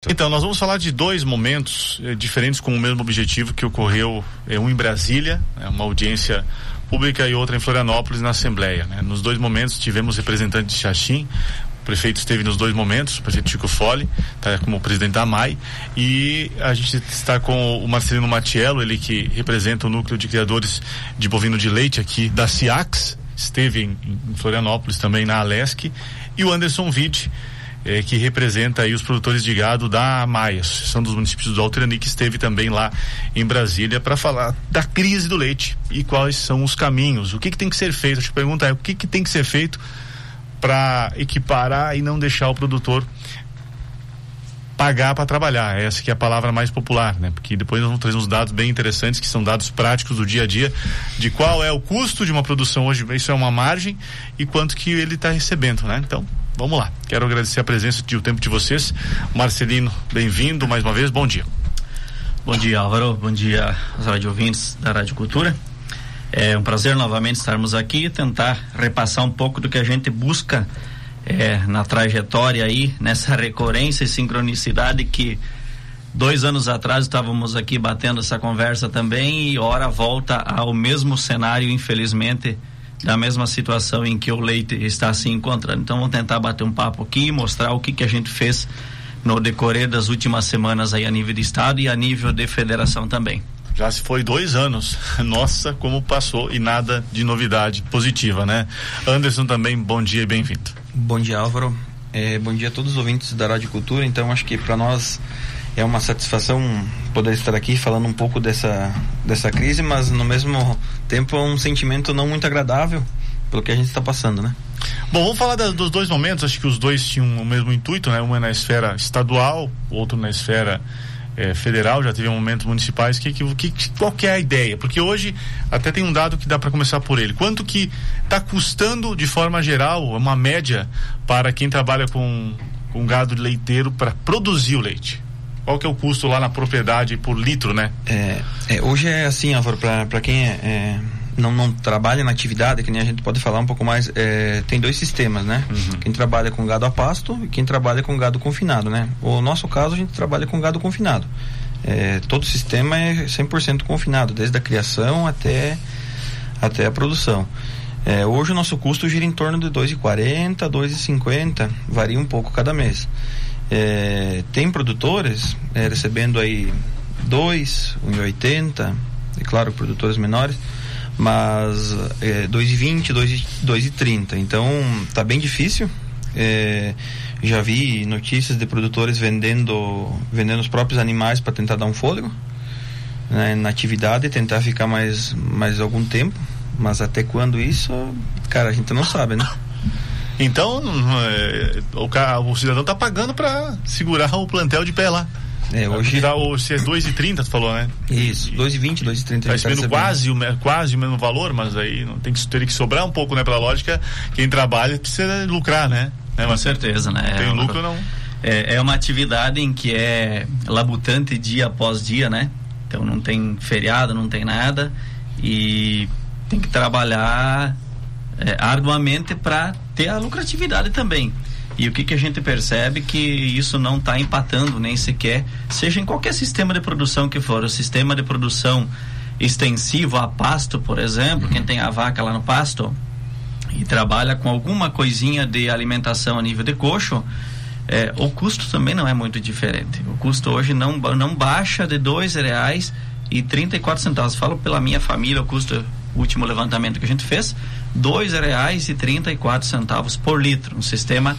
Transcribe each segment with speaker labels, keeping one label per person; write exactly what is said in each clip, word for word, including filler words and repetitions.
Speaker 1: Então, nós vamos falar de dois momentos eh, diferentes com o mesmo objetivo que ocorreu, eh, um em Brasília, né, uma audiência pública, e outra em Florianópolis, na Assembleia, né? Nos dois momentos tivemos representantes de Xaxim. O prefeito esteve nos dois momentos, o prefeito Chico Fole, tá como presidente da A M A I, e a gente está com o Marcelino Matiello, ele que representa o núcleo de criadores de bovino de leite aqui da CIAX, esteve em, em Florianópolis também, na Alesc, e o Anderson Vide, É, que representa aí os produtores de gado da A M A I, Associação dos Municípios do Alto Irani, que esteve também lá em Brasília para falar da crise do leite e quais são os caminhos, o que que tem que ser feito. Acho que a pergunta é o que que tem que ser feito para equiparar e não deixar o produtor pagar para trabalhar. Essa que é a palavra mais popular, né? Porque depois nós vamos trazer uns dados bem interessantes, que são dados práticos do dia a dia, de qual é o custo de uma produção hoje, isso é uma margem, e quanto que ele está recebendo, né? Então, vamos lá. Quero agradecer a presença e o tempo de vocês. Marcelino, bem-vindo mais uma vez, bom dia.
Speaker 2: Bom dia, Álvaro, bom dia aos rádio ouvintes da Rádio Cultura. É um prazer novamente estarmos aqui e tentar repassar um pouco do que a gente busca é, na trajetória aí, nessa recorrência e sincronicidade que dois anos atrás estávamos aqui batendo essa conversa também, e ora volta ao mesmo cenário, infelizmente, da mesma situação em que o leite está se encontrando. Então vamos tentar bater um papo aqui e mostrar o que que a gente fez no decorrer das últimas semanas aí a nível de estado e a nível de federação também.
Speaker 1: Já se foi dois anos, nossa, como passou, e nada de novidade positiva, né? Anderson também, bom dia e bem-vindo.
Speaker 3: Bom dia, Álvaro, é, bom dia a todos os ouvintes da Rádio Cultura. Então acho que para nós é uma satisfação poder estar aqui falando um pouco dessa, dessa crise, mas no mesmo tempo é um sentimento não muito agradável pelo que a gente está passando, né?
Speaker 1: Bom, vamos falar da, dos dois momentos. Acho que os dois tinham o mesmo intuito, né? Um é na esfera estadual, outro na esfera eh, federal. Já teve momentos municipais. Que, que, que, qual que é a ideia? Porque hoje até tem um dado que dá para começar por ele. Quanto que está custando de forma geral, uma média, para quem trabalha com, com gado leiteiro para produzir o leite? Qual que é o custo lá na propriedade por litro, né?
Speaker 3: É, é, hoje é assim, Álvaro, para quem é, é, não, não trabalha na atividade, que nem a gente pode falar um pouco mais, é, tem dois sistemas, né? Uhum. Quem trabalha com gado a pasto e quem trabalha com gado confinado, né? O nosso caso, a gente trabalha com gado confinado. É, todo o sistema é cem por cento confinado, desde a criação até, até a produção. É, hoje o nosso custo gira em torno de dois reais e quarenta centavos, dois reais e cinquenta centavos, varia um pouco cada mês. É, tem produtores é, recebendo aí dois, um real e oitenta centavos, é claro, produtores menores, mas é, dois reais e vinte centavos, dois reais e trinta centavos. Então tá bem difícil. É, já vi notícias de produtores vendendo vendendo os próprios animais para tentar dar um fôlego, né, na atividade e tentar ficar mais, mais algum tempo, mas até quando isso, cara, a gente não sabe, né?
Speaker 1: Então, é, o, cara, o cidadão tá pagando para segurar o plantel de pé lá.
Speaker 3: É, hoje
Speaker 1: dá o, se é dois reais e trinta, tu falou, né?
Speaker 3: Isso, dois reais e vinte, dois reais e trinta.
Speaker 1: Tá recebendo quase o, quase o mesmo valor, mas aí não tem que, teria que sobrar um pouco, né? Pela lógica, quem trabalha precisa lucrar, né? né
Speaker 2: Com certeza, né?
Speaker 1: Tem lucro ou não?
Speaker 2: É, é uma atividade em que é labutante dia após dia, né? Então não tem feriado, não tem nada, e tem que trabalhar é, arduamente para ter a lucratividade também. E o que que a gente percebe que isso não está empatando nem sequer, seja em qualquer sistema de produção que for, o sistema de produção extensivo a pasto, por exemplo, uhum. Quem tem a vaca lá no pasto e trabalha com alguma coisinha de alimentação a nível de coxo, é, o custo também não é muito diferente. O custo hoje não, não baixa de dois reais e trinta e quatro centavos. Falo pela minha família, o custo, o último levantamento que a gente fez, dois reais e trinta e quatro centavos por litro, um sistema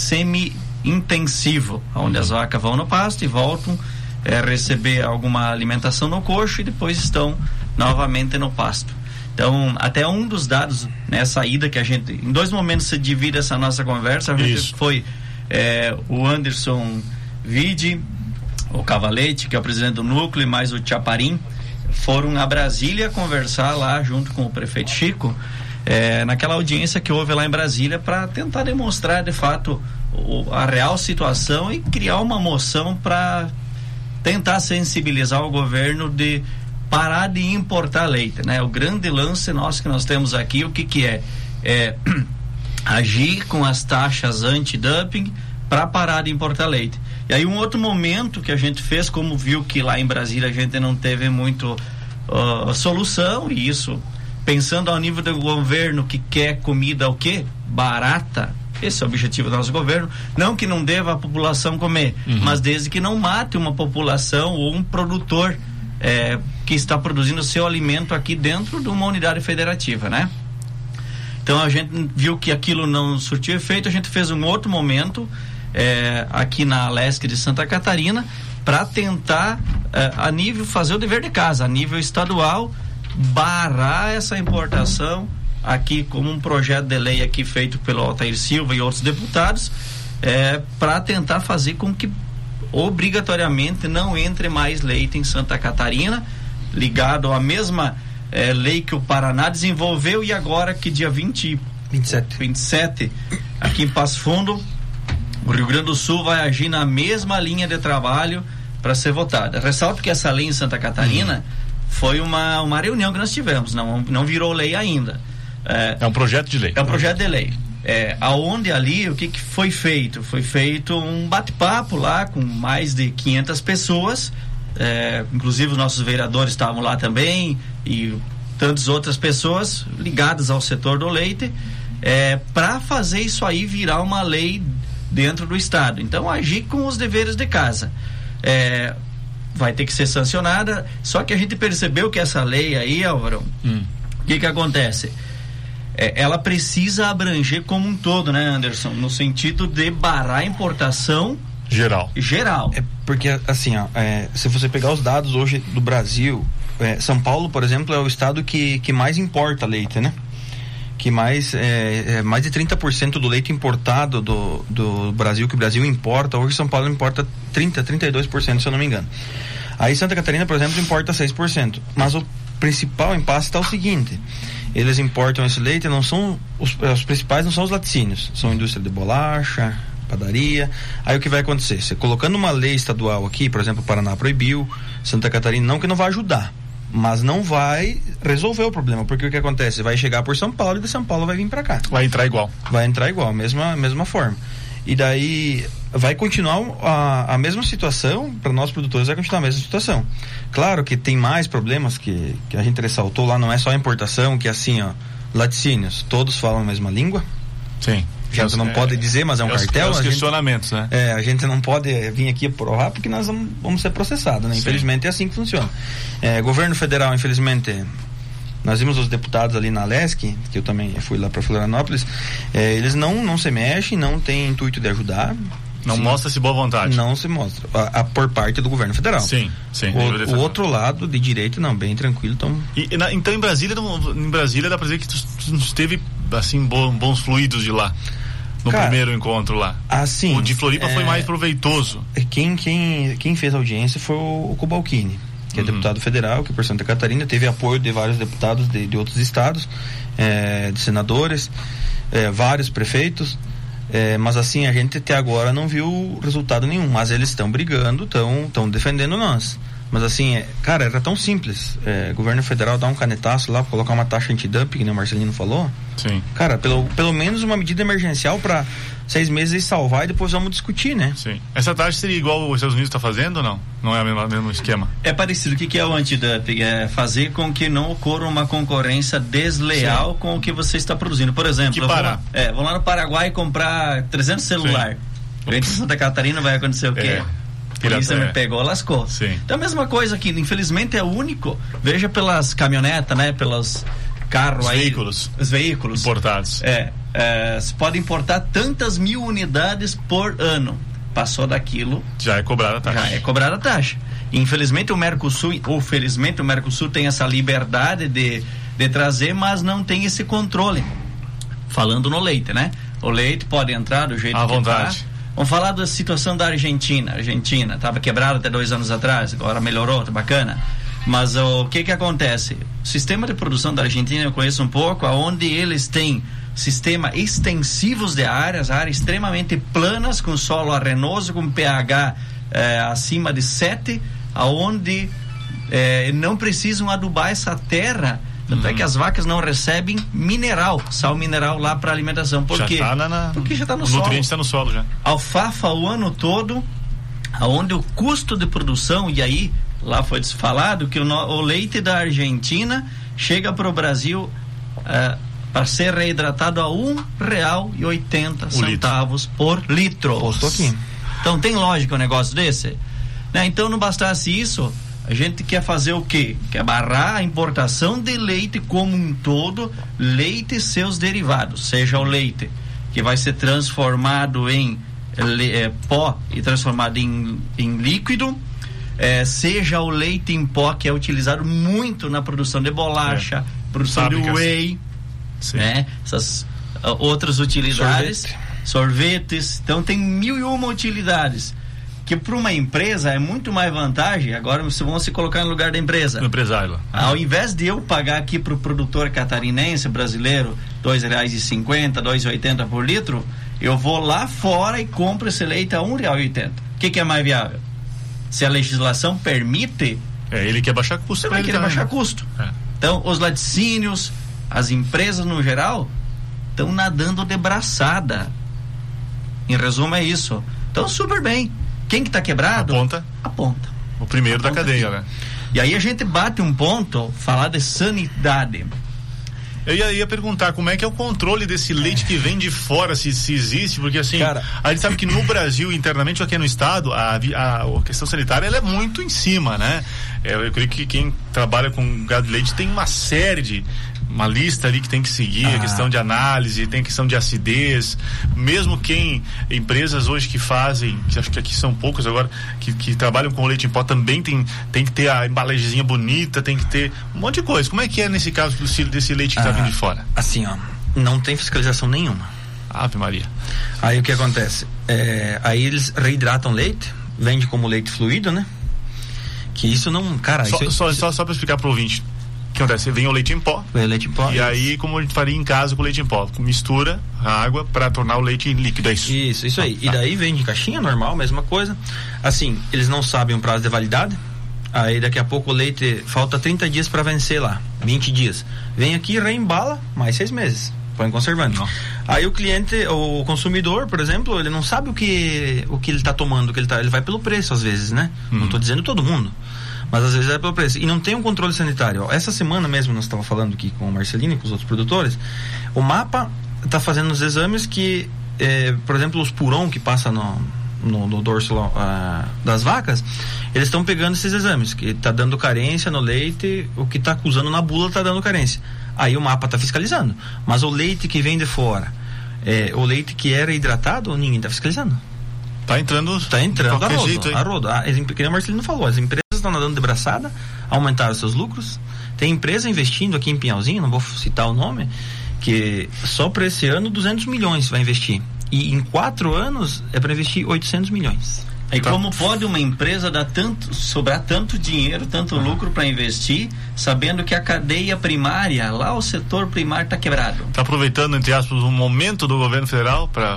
Speaker 2: semi-intensivo, onde as vacas vão no pasto e voltam é, receber alguma alimentação no coxo e depois estão novamente no pasto. Então, até um dos dados nessa ida que a gente, em dois momentos se divide essa nossa conversa, a gente Isso. foi é, o Anderson Vide, o Cavalete, que é o presidente do núcleo, e mais o Chaparim, foram a Brasília conversar lá junto com o prefeito Chico, É, naquela audiência que houve lá em Brasília, para tentar demonstrar de fato o, a real situação e criar uma moção para tentar sensibilizar o governo de parar de importar leite, né? O grande lance nosso que nós temos aqui, o que que é? É agir com as taxas anti-dumping para parar de importar leite. E aí um outro momento que a gente fez, como viu que lá em Brasília a gente não teve muito uh, solução, e isso pensando ao nível do governo que quer comida o quê? Barata. Esse é o objetivo do nosso governo. Não que não deva a população comer, uhum. mas desde que não mate uma população ou um produtor é, que está produzindo seu alimento aqui dentro de uma unidade federativa, né? Então a gente viu que aquilo não surtiu efeito, a gente fez um outro momento é, aqui na Alesc de Santa Catarina para tentar é, a nível, fazer o dever de casa, a nível estadual, barrar essa importação aqui como um projeto de lei aqui feito pelo Altair Silva e outros deputados, é, para tentar fazer com que obrigatoriamente não entre mais leite em Santa Catarina, ligado à mesma é, lei que o Paraná desenvolveu, e agora que dia vinte, vinte e sete, vinte e sete aqui em Passo Fundo, o Rio Grande do Sul vai agir na mesma linha de trabalho para ser votada. Ressalto que essa lei em Santa Catarina hum. foi uma, uma reunião que nós tivemos, não, não virou lei ainda.
Speaker 1: É, é um projeto de lei.
Speaker 2: É um projeto de lei. É, aonde ali, o que, que foi feito? Foi feito um bate-papo lá com mais de quinhentas pessoas, é, inclusive os nossos vereadores estavam lá também, e tantas outras pessoas ligadas ao setor do leite, é, para fazer isso aí virar uma lei dentro do estado. Então, agir com os deveres de casa. É, vai ter que ser sancionada, só que a gente percebeu que essa lei aí, Álvaro, hum. o que que acontece? É, ela precisa abranger como um todo, né, Anderson? No sentido de barrar a importação
Speaker 1: geral.
Speaker 2: Geral.
Speaker 3: É porque, assim, ó, é, se você pegar os dados hoje do Brasil, é, São Paulo, por exemplo, é o estado que, que mais importa leite, né? Que mais, é, é, mais de trinta por cento do leite importado do, do Brasil, que o Brasil importa, hoje São Paulo importa trinta, trinta e dois por cento, se eu não me engano. Aí Santa Catarina, por exemplo, importa seis por cento. Mas o principal impasse está o seguinte: eles importam esse leite, não são os, os principais não são os laticínios, são a indústria de bolacha, padaria. Aí o que vai acontecer? Você colocando uma lei estadual aqui, por exemplo, o Paraná proibiu, Santa Catarina não, que não vai ajudar, mas não vai resolver o problema, porque o que acontece? Vai chegar por São Paulo e de São Paulo vai vir para cá.
Speaker 1: Vai entrar igual.
Speaker 3: Vai entrar igual, mesma, mesma forma. E daí vai continuar a, a mesma situação, para nós produtores vai continuar a mesma situação. Claro que tem mais problemas que, que a gente ressaltou lá, não é só a importação, que assim, ó, laticínios, todos falam a mesma língua.
Speaker 1: Sim.
Speaker 3: A gente não é, pode dizer, mas é um
Speaker 1: é
Speaker 3: cartel.
Speaker 1: Os, é os questionamentos,
Speaker 3: gente,
Speaker 1: né?
Speaker 3: É, a gente não pode vir aqui provar porque nós vamos, vamos ser processados, né? Infelizmente é assim que funciona. É, governo federal, infelizmente, nós vimos os deputados ali na Alesc, que eu também fui lá para Florianópolis, é, eles não, não se mexem, não têm intuito de ajudar.
Speaker 1: Não mostra-se boa vontade.
Speaker 3: Não se mostra, a, a, por parte do governo federal.
Speaker 1: Sim, sim.
Speaker 3: O, o outro lado, de direito, não, bem tranquilo. Então,
Speaker 1: e, na, então em Brasília, não, em Brasília dá pra dizer que tu, tu esteve, assim, bons, bons fluidos de lá. No Cara, primeiro encontro lá.
Speaker 3: Assim,
Speaker 1: o de Floripa é, foi mais proveitoso.
Speaker 3: Quem, quem, quem fez a audiência foi o, o Cobalcini, que é uhum. deputado federal, que por Santa Catarina teve apoio de vários deputados de, de outros estados, é, de senadores, é, vários prefeitos, é, mas assim, a gente até agora não viu resultado nenhum, mas eles estão brigando, estão defendendo nós. Mas assim, é, cara, era tão simples, é, governo federal dar um canetaço lá, colocar uma taxa antidumping, que nem o Marcelino falou.
Speaker 1: Sim.
Speaker 3: Cara, pelo, pelo menos uma medida emergencial para seis meses salvar, e depois vamos discutir, né?
Speaker 1: Sim. Essa taxa seria igual os Estados Unidos está fazendo ou não? Não é o mesmo, mesmo esquema?
Speaker 2: É parecido. O que, que é o antidumping? É fazer com que não ocorra uma concorrência desleal Sim. com o que você está produzindo. Por exemplo,
Speaker 1: que
Speaker 2: eu
Speaker 1: para?
Speaker 2: Vou, é, vou lá no Paraguai comprar trezentos celulares. Em Santa Catarina vai acontecer o quê? É. A polícia me pegou, lascou.
Speaker 1: Sim.
Speaker 2: Então a mesma coisa aqui, infelizmente é único. Veja pelas caminhonetas, né? Pelos carros aí.
Speaker 1: Veículos.
Speaker 2: Os veículos.
Speaker 1: Importados.
Speaker 2: É. é se pode importar tantas mil unidades por ano. Passou daquilo.
Speaker 1: Já é cobrada a taxa.
Speaker 2: Já é cobrada a taxa. Infelizmente o Mercosul, ou felizmente o Mercosul tem essa liberdade de, de trazer, mas não tem esse controle. Falando no leite, né? O leite pode entrar do jeito
Speaker 1: à
Speaker 2: que
Speaker 1: vontade.
Speaker 2: Tá. Vamos falar da situação da Argentina. A Argentina estava quebrada até dois anos atrás, agora melhorou, tá bacana. Mas o que que acontece? O sistema de produção da Argentina eu conheço um pouco, aonde eles têm sistema extensivos de áreas, áreas extremamente planas, com solo arenoso, com pH eh, acima de sete, aonde eh, não precisam adubar essa terra. Tanto uhum. é que as vacas não recebem mineral, sal mineral lá para alimentação. Por
Speaker 1: já
Speaker 2: quê?
Speaker 1: Tá na, na...
Speaker 2: Porque já está no
Speaker 1: o
Speaker 2: solo.
Speaker 1: O nutriente está no solo já.
Speaker 2: Alfafa o ano todo, onde o custo de produção, e aí lá foi falado que o, no, o leite da Argentina chega para o Brasil uh, para ser reidratado a um real e oitenta centavos por litro.
Speaker 3: Postou aqui.
Speaker 2: Então tem lógica um negócio desse? Né? Então não bastasse isso, a gente quer fazer o quê? Quer barrar a importação de leite como um todo, leite e seus derivados, seja o leite que vai ser transformado em le, é, pó e transformado em, em líquido, é, seja o leite em pó que é utilizado muito na produção de bolacha, é. produção Fábricas. de whey, né? Essas uh, outras utilidades, Sorvete. sorvetes, então tem mil e uma utilidades. Que para uma empresa é muito mais vantagem. Agora vocês vão se colocar no lugar da empresa.
Speaker 1: No empresário.
Speaker 2: Ao invés de eu pagar aqui para o produtor catarinense, brasileiro, dois reais e cinquenta, dois e oitenta por litro, eu vou lá fora e compro esse leite a um real e oitenta. O que, que é mais viável? Se a legislação permite,
Speaker 1: é, ele quer baixar custo.
Speaker 2: Ele vai querer baixar custo. É. Então, os laticínios, as empresas no geral, estão nadando de braçada. Em resumo é isso. Então, super bem. Quem que está quebrado?
Speaker 1: Aponta.
Speaker 2: Aponta.
Speaker 1: O primeiro
Speaker 2: Aponta
Speaker 1: da cadeia,
Speaker 2: aqui.
Speaker 1: né?
Speaker 2: E aí a gente bate um ponto, falar de sanidade.
Speaker 1: Eu ia, ia perguntar como é que é o controle desse leite que vem de fora, se, se existe, porque assim, Cara, a gente sabe que no Brasil, internamente, aqui no estado, a, a, a questão sanitária ela é muito em cima, né? Eu, eu creio que quem trabalha com gado de leite tem uma série de uma lista ali que tem que seguir, ah. a questão de análise, tem a questão de acidez, mesmo quem, empresas hoje que fazem, que acho que aqui são poucas agora, que, que trabalham com leite em pó, também tem, tem que ter a embalagemzinha bonita, tem que ter um monte de coisa. Como é que é nesse caso desse, desse leite que está ah, vindo de fora?
Speaker 3: Assim, ó, não tem fiscalização nenhuma.
Speaker 1: Ave Maria.
Speaker 3: Aí o que acontece? É, aí eles reidratam leite, vende como leite fluido, né? Que isso não, cara...
Speaker 1: Só,
Speaker 3: isso,
Speaker 1: só,
Speaker 3: isso...
Speaker 1: só, só para explicar para o ouvinte. O que acontece? Vem o leite em pó.
Speaker 3: Vem o leite em pó.
Speaker 1: E isso. aí, como a gente faria em casa com o leite em pó, mistura a água para tornar o leite líquido, é isso?
Speaker 3: Isso, isso aí. Ah, e daí vende em caixinha, normal, mesma coisa. Assim, eles não sabem o prazo de validade. Aí daqui a pouco o leite, falta trinta dias para vencer lá, vinte dias. Vem aqui, reembala, mais seis meses. Põe conservante. Não. Aí o cliente, o consumidor, por exemplo, ele não sabe o que, o que ele está tomando, o que ele tá, ele vai pelo preço às vezes, né? Hum. Não estou dizendo todo mundo. Mas às vezes é pelo preço. E não tem um controle sanitário. Essa semana mesmo nós estávamos falando aqui com o Marcelino e com os outros produtores. O MAPA está fazendo os exames que, eh, por exemplo, os puron que passa no, no, no dorso uh, das vacas, eles estão pegando esses exames, que está dando carência no leite, o que está acusando na bula está dando carência. Aí o MAPA está fiscalizando. Mas o leite que vem de fora, eh, o leite que era hidratado, ninguém está fiscalizando.
Speaker 1: Tá entrando.
Speaker 3: Tá entrando a rodo, jeito, a rodo. A, que o Marcelino falou, as empresas estão nadando de braçada, aumentaram seus lucros. Tem empresa investindo aqui em Pinhalzinho, não vou citar o nome, que só para esse ano duzentos milhões vai investir. E em quatro anos é para investir oitocentos milhões.
Speaker 2: E tá. Como pode uma empresa dar tanto, sobrar tanto dinheiro, tanto uhum. lucro para investir, sabendo que a cadeia primária, lá o setor primário está quebrado? Está
Speaker 1: aproveitando, entre aspas, um momento do governo federal para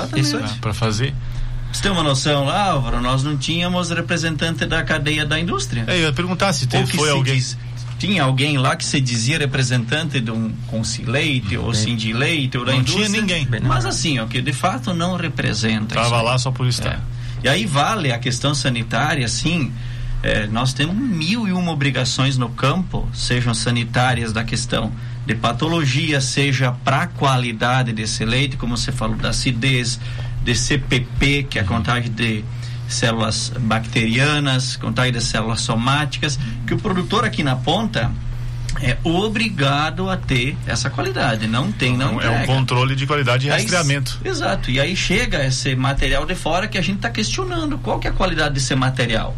Speaker 1: fazer.
Speaker 2: Você tem uma noção lá, Álvaro? Nós não tínhamos representante da cadeia da indústria.
Speaker 1: É, eu ia perguntar se teve, foi alguém. Diz,
Speaker 2: tinha alguém lá que se dizia representante de um Consileite ou Sindileite ou da
Speaker 1: não
Speaker 2: indústria.
Speaker 1: Não tinha ninguém.
Speaker 2: Mas assim, ó, que de fato não representa.
Speaker 1: Estava lá só por estar.
Speaker 2: É. E aí vale a questão sanitária, sim. É, nós temos mil e uma obrigações no campo, sejam sanitárias da questão de patologia, seja para a qualidade desse leite, como você falou, da acidez, de C P P, que é a contagem de células bacterianas, contagem de células somáticas, que o produtor aqui na ponta é obrigado a ter essa qualidade. Não tem, não
Speaker 1: é um controle de qualidade e rastreamento.
Speaker 2: Exato. E aí chega esse material de fora que a gente está questionando. Qual que é a qualidade desse material?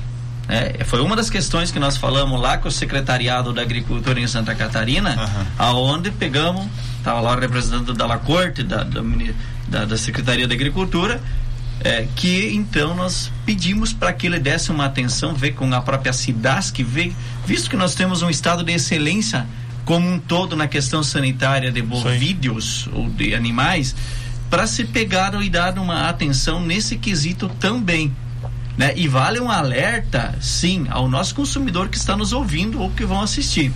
Speaker 2: É, foi uma das questões que nós falamos lá com o Secretariado da Agricultura em Santa Catarina, uhum. aonde pegamos, estava lá o representante da La Corte, da, da, da, da Secretaria da Agricultura, é, que então nós pedimos para que ele desse uma atenção, ver com a própria SIDASC, ver, visto que nós temos um estado de excelência como um todo na questão sanitária de bovídeos ou de animais, para se pegar e dar uma atenção nesse quesito também. Né? E vale um alerta, sim, ao nosso consumidor que está nos ouvindo ou que vão assistir.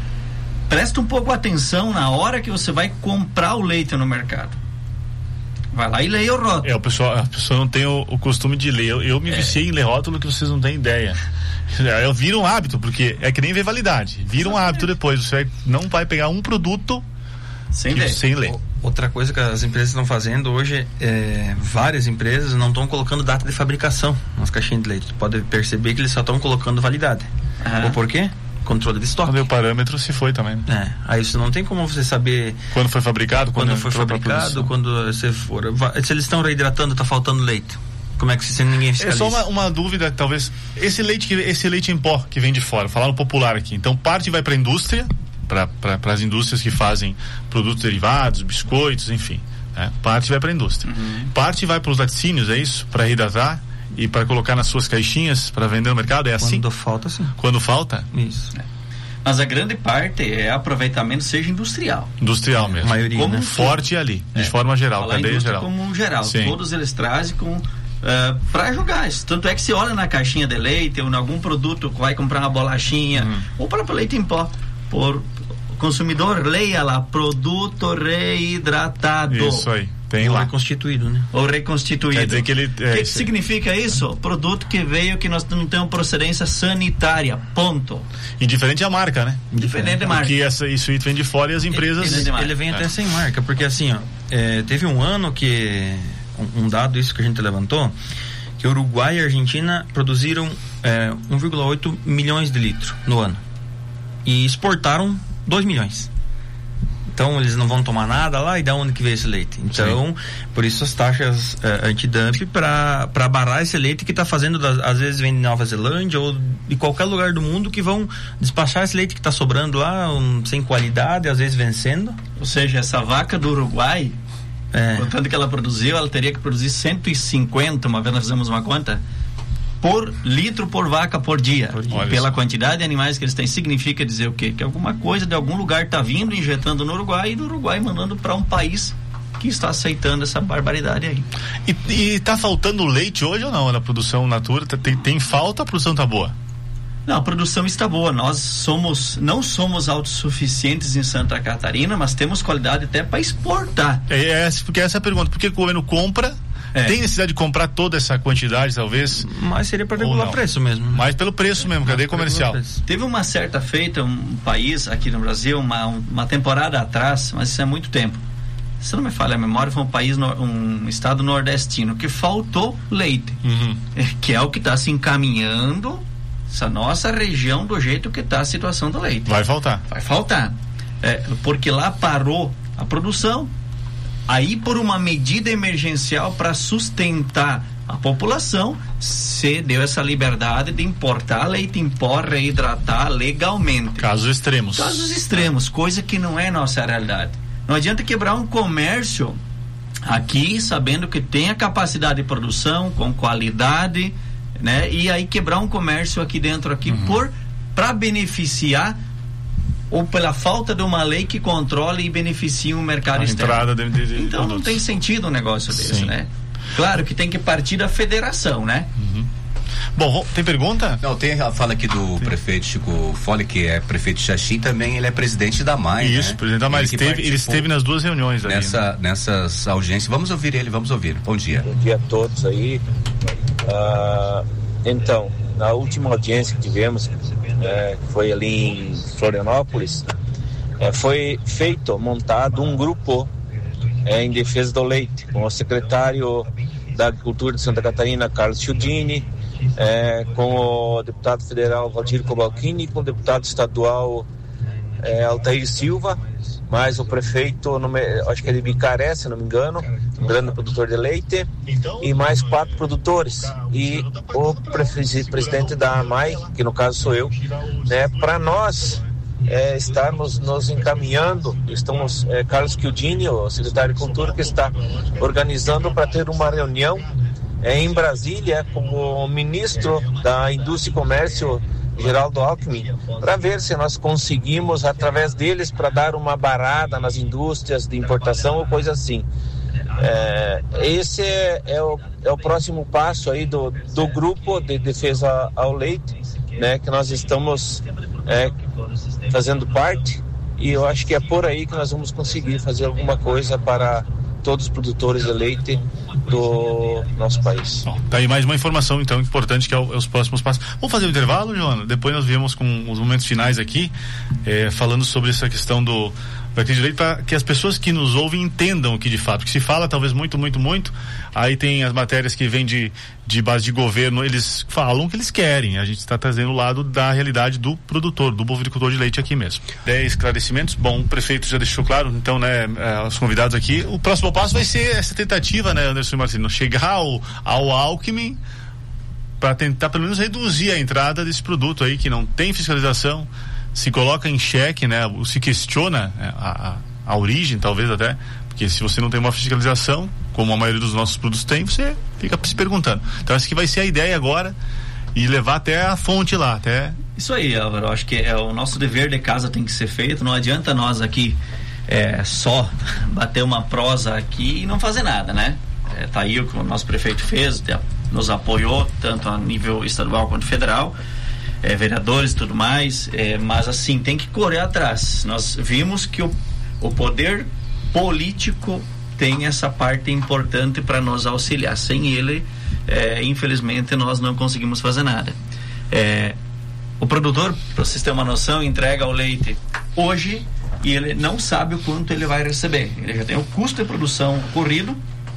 Speaker 2: Presta um pouco atenção na hora que você vai comprar o leite no mercado. Vai lá e leia o rótulo.
Speaker 1: É, o pessoal, a pessoa não tem o, o costume de ler. Eu, eu me é. viciei em ler rótulo que vocês não têm ideia. Eu viro um hábito, porque é que nem ver validade. Vira um hábito depois. Você vai, não vai pegar um produto
Speaker 2: sem ler.
Speaker 1: Sem ler.
Speaker 3: Outra coisa que as empresas estão fazendo hoje, é, várias empresas não estão colocando data de fabricação nas caixinhas de leite. Tu pode perceber que eles só estão colocando validade. Uhum. Ou por quê? Controle de estoque.
Speaker 1: O parâmetro se foi também.
Speaker 3: É, aí você não tem como você saber
Speaker 1: quando foi fabricado, quando,
Speaker 3: quando foi fabricado, quando você for. Se eles estão reidratando, está faltando leite. Como é que se ninguém fiscaliza?
Speaker 1: É só uma, uma dúvida, talvez. Esse leite, que, esse leite em pó que vem de fora, falaram popular aqui. Então parte vai para a indústria, para as indústrias que fazem produtos derivados, biscoitos, enfim. Né? Parte vai para a indústria. Uhum. Parte vai para os laticínios, é isso? Para reidratar e para colocar nas suas caixinhas para vender no mercado, é assim?
Speaker 3: Quando falta, sim.
Speaker 1: Quando falta?
Speaker 3: Isso.
Speaker 2: É. Mas a grande parte é aproveitamento, seja industrial.
Speaker 1: Industrial mesmo.
Speaker 3: A maioria,
Speaker 1: como
Speaker 3: né?
Speaker 1: Forte ali, de é. forma geral,
Speaker 2: Falar
Speaker 1: cadeia geral.
Speaker 2: Como geral, sim. Todos eles trazem com uh, para jogar isso. Tanto é que se olha na caixinha de leite ou em algum produto que vai comprar uma bolachinha, hum. ou o próprio leite em pó, por consumidor, leia lá, produto reidratado.
Speaker 1: Isso aí. Tem
Speaker 3: ou
Speaker 1: lá.
Speaker 3: reconstituído, né?
Speaker 2: Ou reconstituído.
Speaker 1: Quer dizer que ele... O
Speaker 2: é, que, que significa isso? Produto que veio que nós não temos procedência sanitária, ponto.
Speaker 1: Indiferente a marca, né?
Speaker 2: Indiferente a marca.
Speaker 1: Porque essa, isso aí vem de fora e as empresas...
Speaker 3: Ele, ele vem até é. sem marca, porque assim, ó, é, teve um ano que, um, um dado isso que a gente levantou, que Uruguai e Argentina produziram é, um vírgula oito milhões de litros no ano. E exportaram dois milhões. Então eles não vão tomar nada lá, e da onde que veio esse leite? Então, sim. por isso as taxas uh, anti-dump para para barrar esse leite que está fazendo, das, às vezes vem de Nova Zelândia ou de qualquer lugar do mundo, que vão despachar esse leite que está sobrando lá, um, sem qualidade, às vezes vencendo.
Speaker 2: Ou seja, essa vaca do Uruguai,
Speaker 3: é.
Speaker 2: o tanto que ela produziu, ela teria que produzir cento e cinquenta, uma vez nós fizemos uma conta, por litro por vaca por dia. Por dia. Pela quantidade de animais que eles têm, significa dizer o quê? Que alguma coisa de algum lugar está vindo, injetando no Uruguai, e do Uruguai mandando para um país que está aceitando essa barbaridade aí.
Speaker 1: E está faltando leite hoje ou não na produção natura? Tem, tem falta, a produção está boa?
Speaker 2: Não, a produção está boa. Nós somos, não somos autossuficientes em Santa Catarina, mas temos qualidade até para exportar.
Speaker 1: É, é, porque essa é a pergunta. Por que o governo compra? É. Tem necessidade de comprar toda essa quantidade, talvez?
Speaker 3: Mas seria para regular preço mesmo.
Speaker 1: Mas pelo preço mesmo, cadeia comercial.
Speaker 2: Teve uma certa feita, um país aqui no Brasil, uma, uma temporada atrás, mas isso é muito tempo. Se não me falha a memória, foi um país, um estado nordestino, que faltou leite. Uhum. Que é o que está se encaminhando essa nossa região do jeito que está a situação do leite.
Speaker 1: Vai faltar.
Speaker 2: Vai faltar. É, porque lá parou a produção. Aí, por uma medida emergencial para sustentar a população, se deu essa liberdade de importar leite em pó, reidratar legalmente.
Speaker 1: Casos extremos.
Speaker 2: Casos extremos, coisa que não é nossa realidade. Não adianta quebrar um comércio aqui, sabendo que tem a capacidade de produção, com qualidade, né? E aí quebrar um comércio aqui dentro, aqui, uhum. por para beneficiar ou pela falta de uma lei que controle e beneficie o mercado
Speaker 1: a
Speaker 2: externo.
Speaker 1: Entrada de, de, de
Speaker 2: então
Speaker 1: produtos.
Speaker 2: Não tem sentido um negócio desse,
Speaker 1: Sim.
Speaker 2: né? Claro que tem que partir da federação, né?
Speaker 1: Uhum. Bom, tem pergunta?
Speaker 4: Não, tem a fala aqui do Sim. prefeito Chico Fole, que é prefeito de Xaxim, também ele é presidente da M A I,
Speaker 1: Isso,
Speaker 4: né?
Speaker 1: presidente da M A I, ele, esteve, ele esteve nas duas reuniões ali,
Speaker 4: nessa,
Speaker 1: né?
Speaker 4: Nessas audiências, vamos ouvir ele, vamos ouvir. Bom dia.
Speaker 5: Bom dia a todos aí. Ah, então, na última audiência que tivemos, é, que foi ali em Florianópolis, é, foi feito, montado um grupo é, em defesa do leite, com o secretário da Agricultura de Santa Catarina, Carlos Chiudini, é, com o deputado federal Valdir Cobalcini, com o deputado estadual é, Altair Silva, mais o prefeito, nome, acho que é de Bicaré, se não me engano, um grande produtor de leite, e mais quatro produtores, e o pre- presidente da M A I, que no caso sou eu, né, para nós é, estarmos nos encaminhando. Estamos, é, Carlos Chiudini, o secretário de Cultura, que está organizando para ter uma reunião é, em Brasília com o ministro da Indústria e Comércio, Geraldo Alckmin, para ver se nós conseguimos, através deles, para dar uma barada nas indústrias de importação ou coisa assim. É, esse é, é, o, é o próximo passo aí do, do grupo de defesa ao leite, né, que nós estamos é, fazendo parte, e eu acho que é por aí que nós vamos conseguir fazer alguma coisa para todos os produtores de leite do nosso país.
Speaker 1: Bom, tá aí mais uma informação então importante que é, o, é os próximos passos. Vamos fazer o intervalo, Joana? Depois nós viemos com os momentos finais aqui, é, falando sobre essa questão do vertente de leite, para que as pessoas que nos ouvem entendam o que de fato, que se fala talvez muito, muito, muito, aí tem as matérias que vêm de, de base de governo, eles falam o que eles querem, a gente está trazendo o lado da realidade do produtor, do bovinicultor de leite aqui mesmo. dez esclarecimentos, bom, o prefeito já deixou claro, então, né, é, os convidados aqui, o próximo passo vai ser essa tentativa, né, Anderson e Marcelo, chegar ao, ao Alckmin para tentar pelo menos reduzir a entrada desse produto aí que não tem fiscalização, se coloca em xeque, né, se questiona a, a, a origem, talvez até, porque se você não tem uma fiscalização, como a maioria dos nossos produtos tem, você fica se perguntando. Então essa que vai ser a ideia agora e levar até a fonte lá, até...
Speaker 2: Isso aí, Álvaro, acho que é o nosso dever de casa tem que ser feito, não adianta nós aqui é, só bater uma prosa aqui e não fazer nada, né? É, tá aí o que o nosso prefeito fez, nos apoiou, tanto a nível estadual quanto federal, É, vereadores e tudo mais, é, mas assim, tem que correr atrás. Nós vimos que o, o poder político tem essa parte importante para nos auxiliar. Sem ele, é, infelizmente, nós não conseguimos fazer nada. É, o produtor, para vocês terem uma noção, entrega o leite hoje e ele não sabe o quanto ele vai receber. Ele já tem o custo de produção corrido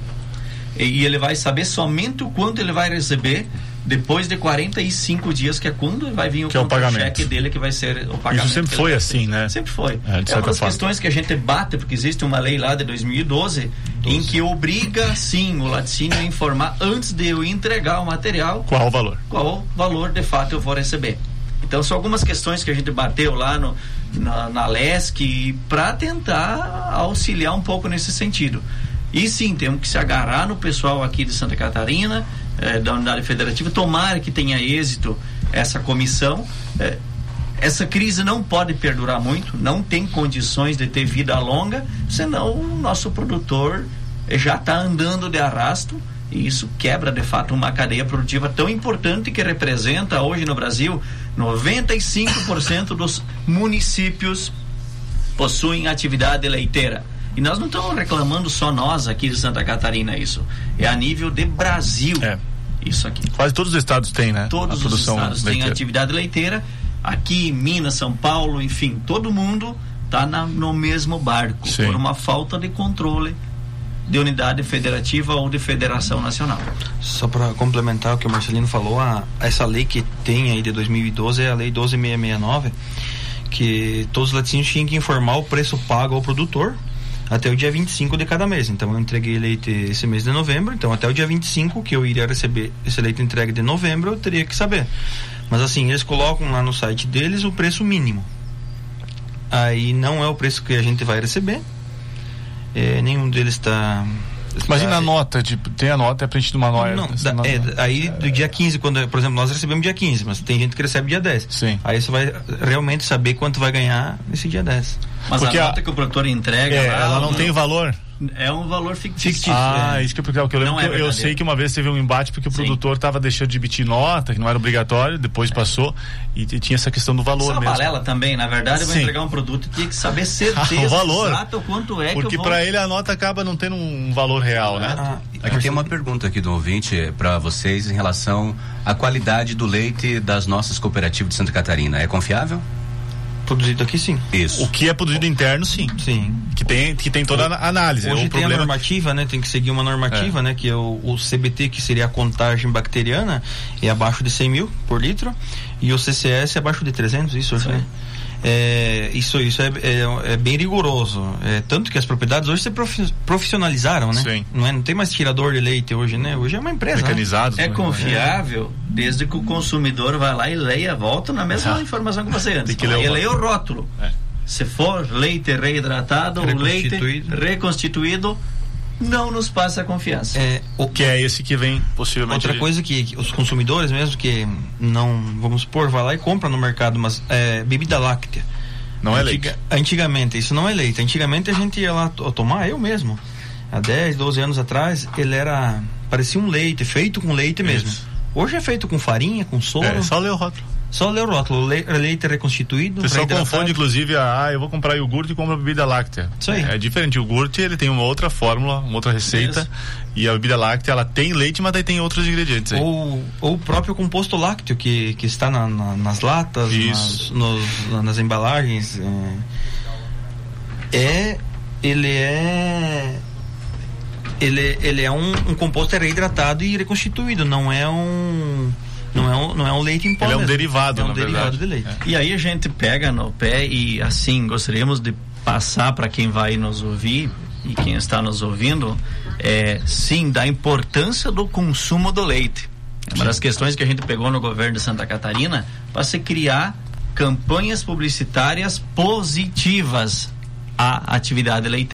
Speaker 2: e, e ele vai saber somente o quanto ele vai receber depois de quarenta e cinco dias, que é quando vai vir o,
Speaker 1: que é o pagamento.
Speaker 2: Cheque dele, que vai ser o pagamento.
Speaker 1: Isso sempre foi assim, né?
Speaker 2: Sempre foi.
Speaker 1: É,
Speaker 2: é uma das forma. questões que a gente bate, porque existe uma lei lá de dois mil e doze, doze. Em que obriga, sim, o laticínio a informar antes de eu entregar o material.
Speaker 1: Qual o valor?
Speaker 2: Qual valor, de fato, eu vou receber. Então, são algumas questões que a gente bateu lá no, na, na Lesc para tentar auxiliar um pouco nesse sentido. E sim, temos que se agarrar no pessoal aqui de Santa Catarina, eh, da unidade federativa, tomara que tenha êxito essa comissão. Eh, essa crise não pode perdurar muito, não tem condições de ter vida longa, senão o nosso produtor já está andando de arrasto, e isso quebra de fato uma cadeia produtiva tão importante que representa hoje no Brasil noventa e cinco por cento dos municípios possuem atividade leiteira. E nós não estamos reclamando só nós aqui de Santa Catarina, isso é a nível de Brasil. É. Isso aqui.
Speaker 1: Quase todos os estados têm, né?
Speaker 2: Todos os estados têm atividade leiteira. Aqui, Minas, São Paulo, enfim, todo mundo está no mesmo barco. Sim. Por uma falta de controle de unidade federativa ou de federação nacional.
Speaker 3: Só para complementar o que o Marcelino falou, a, essa lei que tem aí de dois mil e doze é a lei doze mil seiscentos e sessenta e nove, que todos os laticínios tinham que informar o preço pago ao produtor até o dia vinte e cinco de cada mês. Então eu entreguei leite esse mês de novembro, então até o dia vinte e cinco que eu iria receber esse leite entregue de novembro, eu teria que saber. Mas assim, eles colocam lá no site deles o preço mínimo. Aí não é o preço que a gente vai receber. É, nenhum deles está...
Speaker 1: Imagina a nota, tipo, tem a nota, é preenchido uma nota.
Speaker 3: Não, da, nota. É, aí do dia quinze, quando, por exemplo, nós recebemos dia quinze, mas tem gente que recebe dia dez.
Speaker 1: Sim.
Speaker 3: Aí você vai realmente saber quanto vai ganhar nesse dia dez.
Speaker 2: Mas
Speaker 1: porque
Speaker 2: a nota a, que o produtor entrega,
Speaker 1: é,
Speaker 2: lá,
Speaker 1: ela não, não tem valor.
Speaker 2: É um valor fictício.
Speaker 1: Ah,
Speaker 2: é.
Speaker 1: isso que eu, porque eu lembro que é eu, eu sei que uma vez teve um embate porque o Sim. produtor estava deixando de emitir nota, que não era obrigatório, depois é. passou e, e tinha essa questão do valor mesmo. Isso é uma
Speaker 2: balela também, na verdade, eu vou entregar um produto e tinha que saber certeza
Speaker 1: ah, o valor.
Speaker 2: exato quanto é
Speaker 1: porque
Speaker 2: que eu vou...
Speaker 1: para ele a nota acaba não tendo um valor real, né?
Speaker 4: Ah, aqui tem uma pergunta aqui do ouvinte para vocês em relação à qualidade do leite das nossas cooperativas de Santa Catarina. É confiável?
Speaker 3: Produzido aqui, sim.
Speaker 1: Isso. O que é produzido interno, sim.
Speaker 3: Sim.
Speaker 1: Que tem, que tem toda a análise.
Speaker 3: Hoje
Speaker 1: o
Speaker 3: tem
Speaker 1: problema...
Speaker 3: a normativa, né? Tem que seguir uma normativa, é. né? Que é o, o C B T, que seria a contagem bacteriana, é abaixo de cem mil por litro, e o C C S é abaixo de trezentos, isso hoje, né? É, isso isso é, é, é bem rigoroso. É, tanto que as propriedades hoje se profi- profissionalizaram, né?
Speaker 1: Sim.
Speaker 3: Não, é, não tem mais tirador de leite hoje, né? Hoje é uma empresa.
Speaker 1: Mecanizado.
Speaker 2: Né? É
Speaker 1: né?
Speaker 2: confiável é. desde que o consumidor vai lá e leia, volta na mesma ah. informação que você antes. Tem que ler o, leia o rótulo. É. Se for leite reidratado ou leite reconstituído, não nos passa confiança.
Speaker 3: É,
Speaker 1: o que é esse que vem possivelmente.
Speaker 3: Outra coisa que, que os consumidores mesmo que não, vamos supor, vai lá e compra no mercado, mas é bebida láctea.
Speaker 1: Não
Speaker 3: Antiga,
Speaker 1: é leite.
Speaker 3: Antigamente, isso não é leite. Antigamente a gente ia lá t- tomar, eu mesmo. Há dez, doze anos atrás, ele era, parecia um leite, feito com leite mesmo. Isso. Hoje é feito com farinha, com soro.
Speaker 1: É só ler o rótulo.
Speaker 3: Só ler o rótulo, le, leite reconstituído.
Speaker 1: O pessoal confunde, inclusive, a, ah, eu vou comprar iogurte e compro a bebida láctea.
Speaker 3: Isso aí.
Speaker 1: É, é diferente. O iogurte, ele tem uma outra fórmula, uma outra receita. Isso. E a bebida láctea, ela tem leite, mas daí tem outros ingredientes aí.
Speaker 3: Ou, ou o próprio composto lácteo, que, que está na, na, nas latas, nas, nos, nas embalagens. É, é, ele é... Ele, ele é um, um composto reidratado e reconstituído, não é um... Não é um, não é um leite em pó.
Speaker 1: Ele é um
Speaker 3: mesmo.
Speaker 1: derivado,
Speaker 3: é um
Speaker 1: na
Speaker 3: derivado
Speaker 1: verdade.
Speaker 3: de leite.
Speaker 2: É. E aí a gente pega no pé e assim, gostaríamos de passar para quem vai nos ouvir e quem está nos ouvindo, é, sim, da importância do consumo do leite. É uma das questões que a gente pegou no governo de Santa Catarina para se criar campanhas publicitárias positivas à atividade leiteira.